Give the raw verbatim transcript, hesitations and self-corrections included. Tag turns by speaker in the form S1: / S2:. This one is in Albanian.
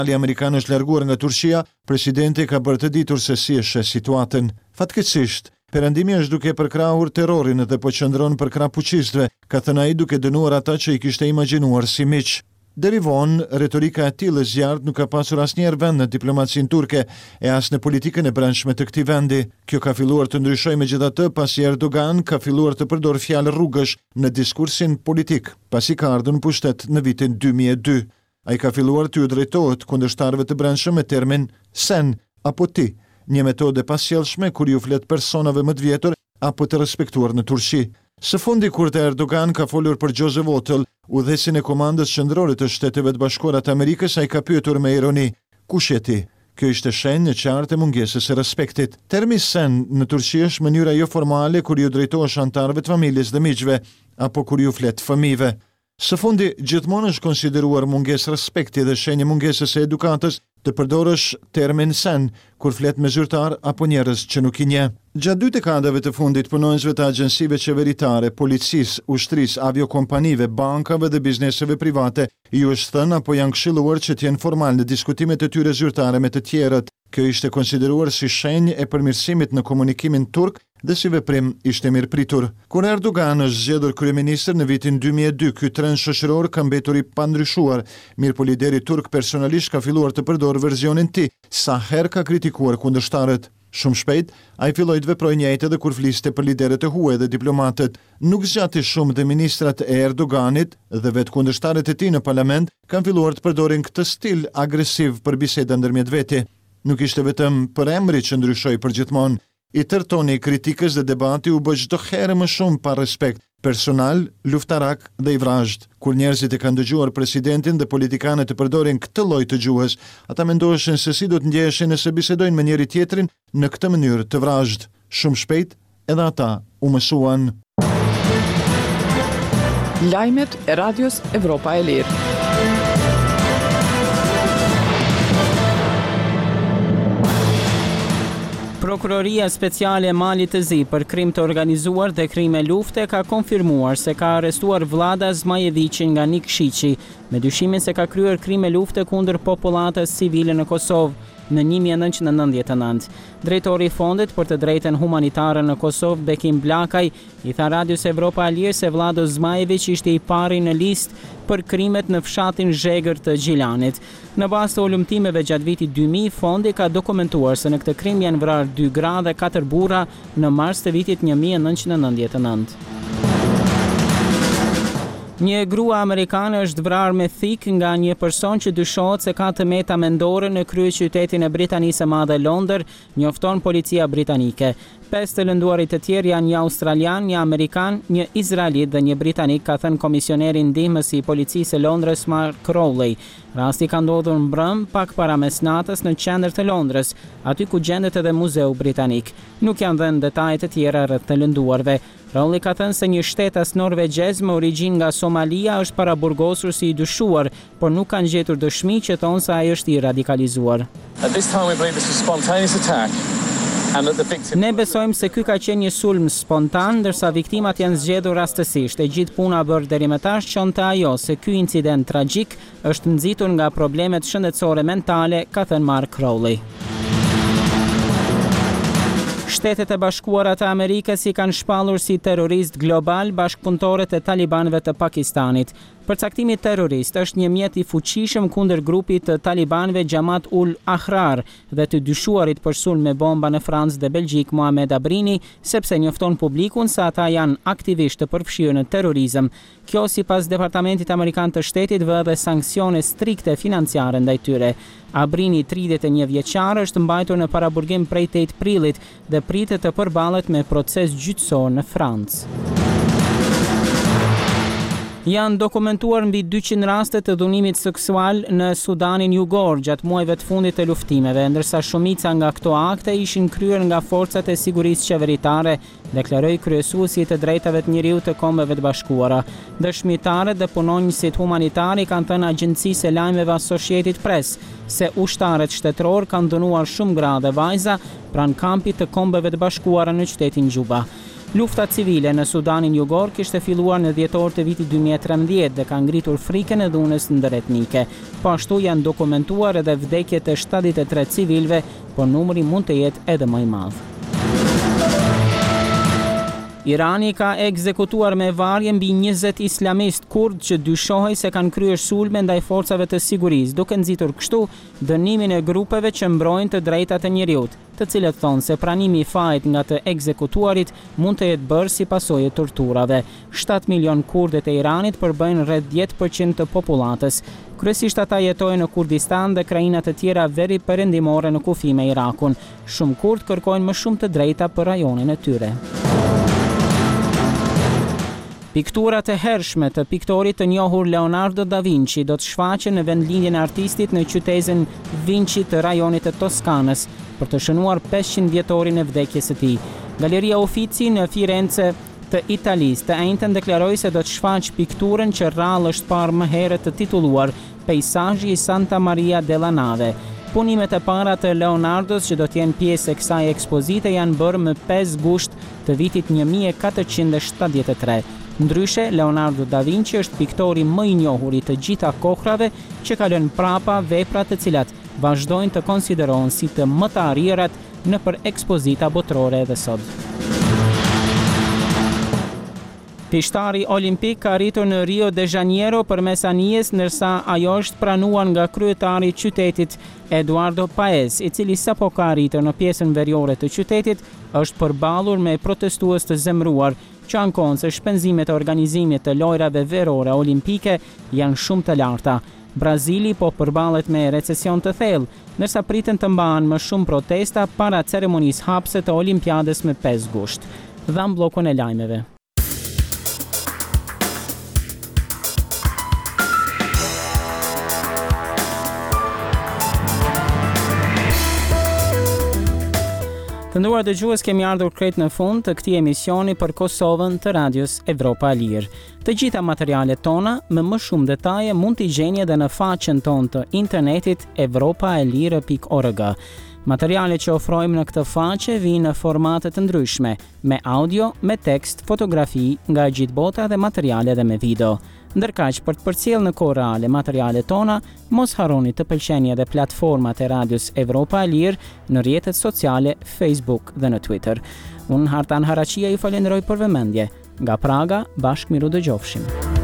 S1: Ali amerikan është larguar nga Turqia, presidenti ka bërë të ditur se si e sheh situatën. Fatkeqësisht, perëndimi është duke përkrahur terrorin dhe po qëndron për krah fuqishëve, ka thënë ai duke dënuar ata që i kishte imagjinuar si miq. Deri vonë, retorika e tillë e zjarrt nuk ka pasur asnjëherë vend në diplomacinë turke e as në politikën e brendshme të këtij vendi. Kjo ka filluar të ndryshojë megjithatë pasi Erdogan ka filluar të përdor fjalë rrugësh në diskursin politik, pasi ka ardhur në pushtet në vitin dy mijë e dy. Ai ka filluar të u drejtohet kundërshtarëve të brendshëm me termin sen apo ti, një metodë pasjellshme kur ju flet personave më të vjetur apo të respektuar në Turqi. Së fundi kur të Erdogan ka folur për Joseph Votel, udhëhesin e komandës qendrore të Shteteve të Bashkuara të Amerikës, ai ka pyetur me ironi: "Kush je ti?" Kjo ishte shenjë e qartë e mungesës së respektit. Termi sen në Turqi është mënyra jo formale kur ju drejtohesh anëtarëve të familjes dhe miqve, apo kur ju flet fëmijëve. Së fundi, gjithmonë është konsideruar mungesë respekti dhe shenjë mungesës së edukatës të përdorësh termin sen kur flet me zyrtar apo njerëz që nuk i njeh. Gjatë dy dekadave të fundit, punonjësve të agjensive qeveritare, policisë, ushtrisë, aviokompanive, bankave dhe bizneseve private ju është thënë apo janë këshilluar që të jenë formal në diskutimet e tyre zyrtare me të tjerët. Kjo ishte konsideruar si shenjë e përmirësimit në komunikimin turk dhe si veprim ishte mirëpritur. Kur Erdogan është zgjedhur kryeministër në vitin dy mijë e dy, ky trend shoqëror ka mbetur i pandryshuar. Mirëpo lideri turk personalisht ka filluar të përdorë verzionin e tij, sa herë ka kritikuar kundërshtarët. Shumë shpejt, ai filloi të veprojë njëjtë edhe kur fliste për liderët e huaj dhe diplomatët. Nuk zgjati shumë dhe ministrat e Erdoganit dhe vetë kundërshtarët e tij në parlament kanë filluar të përdorin këtë stil agresiv për biseda ndërmjet veti. Nuk ishte vetëm për emri që ndryshoi përgjithmonë. I tërë toni i kritikës dhe debati u bë çdo herë më shumë pa respekt, personal, luftarak dhe i vrazhd. Kur njerëzit e kanë dëgjuar presidentin dhe politikanët të përdorin këtë lloj të gjuhës, ata mendoheshin se si do të ndjeheshin nëse bisedojnë me njëri tjetrin në këtë mënyrë të vrazhd. Shumë shpejt, edhe ata u mësuan.
S2: Lajmet e Radios Evropa e Lirë.
S3: Prokuroria Speciale e Malit të Zi për krim të organizuar dhe krime lufte ka konfirmuar se ka arrestuar Vlada Zmajevićin nga Nikšići me dyshimin se ka kryer krime lufte kundër popullatës civile në Kosovë në një mijë e nëntëqind e nëntëdhjetë e nëntë. Drejtori i Fondit për të drejtën humanitare në Kosovë, Bekim Blakaj, i tha Radios Evropa e Lirë se Vlado Zmajević ishte i pari në listë për krimet në fshatin Zhegër të Gjilanit. Në bazë të ulëmtimeve gjatë vitit dy mijë, fondi ka dokumentuar se në këtë krim janë vrarë dy gra dhe katër burra në mars të vitit një mijë e nëntëqind e nëntëdhjetë e nëntë. Një grua amerikane është vrarë me thik nga një person që dyshohet se ka tëmeta mendore në kryeqytetin e Britanisë së Madhe Londër, njofton policia britanike. Pesë të lënduarit të tjerë janë një australian, një amerikan, një izraelit dhe një britanik, ka thënë komisioneri ndihmës i policisë së Londrës Mark Crowley. Rasti ka ndodhur mbrëm pak para mesnatës në qendër të Londrës, aty ku gjendet edhe muzeu britanik. Nuk janë dhënë detaje të tjera rreth të lënduarve. Crowley ka thënë se një shtetas norvegjez me origjinë nga Somalia është paraburgosur si i dyshuar, por nuk kanë gjetur dëshmi që thonë se ai është i radikalizuar.
S4: At this time we believe this is a spontaneous attack.
S3: Ne besojmë se ky ka qenë një sulm spontan, ndërsa viktimat janë zgjedhur rastësisht. E gjithë puna bërë deri më tash çonte ajo se ky incident tragjik është nxitur nga problemet shëndetësore mentale, ka thënë Mark Crowley. Shtetet e Bashkuara të Amerikës i kanë shpallur si terrorist global bashkëpunëtorët e talibanëve të Pakistanit. Përcaktimi terrorist është një mjet i fuqishëm kundër grupit të talibanëve Jamaat ul Ahrar dhe të dyshuarit për sulm me bomba në Francë dhe Belgjik Mohamed Abrini, sepse njofton publikun se ata janë aktivisht të përfshirë në terrorizëm. Kjo sipas Departamentit Amerikan të Shtetit vë dhe sanksione strikte financiare ndaj tyre. Abrini, tridhjetë e një vjeçar, është mbajtur në paraburgim prej tetë prillit dhe pritet të përballet me proces gjyqësor në Francë. Janë dokumentuar mbi dyqind raste të dhunimit seksual në Sudanin Jugor gjatë muajve të fundit të luftimeve, ndërsa shumica nga këto akte ishin kryer nga forcat e sigurisë qeveritare, deklaroi kryesuesi i të drejtave të njeriut të Kombeve të Bashkuara. Dëshmitarët dhe punonjësit humanitari kanë thënë agjencisë së lajmeve Associated Press se ushtarët shtetëror kanë dënuar shumë gra dhe vajza pranë kampit të Kombeve të Bashkuara në qytetin Gjuba. Lufta civile në Sudanin Jugor kishte filluar në dhjetor të vitit dy mijë e trembëdhjetë dhe ka ngritur frikën e dhunës ndëretnike. Po ashtu janë dokumentuar edhe vdekjet e shtatëdhjetë e tre civilëve, por numri mund të jetë edhe më i madh. Irani ka ekzekutuar me varje mbi njëzet islamist kurd që dyshohej se kanë kryer sulme ndaj forcave të sigurisë, duke nxitur kështu dënimin e grupeve që mbrojnë të drejtat e njeriut, të cilët thonë se pranimi i fajit nga të ekzekutuarit mund të jetë bërë si pasojë e torturave. shtatë milion kurdet e Iranit përbëjnë rreth dhjetë përqind të popullatës. Kryesisht ata jetojnë në Kurdistan dhe krajinat e tjera veri perëndimore në kufi me Irakun. Shumë kurd kërkojnë më shumë të drejta për rajonin e tyre. Pikturat e hershme të piktorit të njohur Leonardo da Vinci do të shfaqen në vendlindjen e artistit në qytetin Vinci të rajonit të Toskanës për të shënuar pesëqind vjetorin e vdekjes së tij. Galeria Uffizi në Firenze të Italisë të njëjtën deklaroi se do të shfaq pikturën që rrallë është parë më herët të titulluar Peisazhi i Santa Maria della Nave. Punimet e para të Leonardos që do të jenë pjesë e kësaj ekspozite janë bërë më pesë gusht të vitit një mijë e katërqind e shtatëdhjetë e tre. Ndryshe, Leonardo da Vinci është piktori më i njohur i të gjitha kohërave që ka lënë prapa vepra të cilat vazhdojnë të konsiderohen si të më të arrirat nëpër ekspozita botërore edhe sot. Pishtari olimpik ka arritur në Rio de Janeiro përmes anijes, ndërsa ajo është pranuar nga kryetari i qytetit Eduardo Paes, i cili sapo ka arritur në pjesën veriore të qytetit, është përballur me protestues të zemëruar që ankohen se shpenzimet e organizimit të lojrave verore olimpike janë shumë të larta. Brazili po përballet me recesion të thellë, ndërsa priten të mbahen më shumë protesta para ceremonisë hapse të Olimpiadës me pesë gusht. Dham bllokun e lajmeve. Të nderuar dëgjues, kemi ardhur krejt në fund të këtij emisioni për Kosovën të Radios Evropa e Lirë. Të gjitha materialet tona me më shumë detaje mund t'i gjeni edhe në faqen tonë të internetit evropa e lirë pikë org. Materialet që ofrojmë në këtë faqe vijnë në formate të ndryshme, me audio, me tekst, fotografi nga gjithë bota dhe materiale dhe me video. Ndërkaq, për të përcjellë në kohë reale materialet tona, mos harroni të pëlqeni edhe platformat e Radios Evropa e Lirë në rrjetet sociale Facebook dhe në Twitter. Unë Hartan Haraqia ju falenderoj për vëmendje. Nga Praga, bashkë miru dëgjofshim.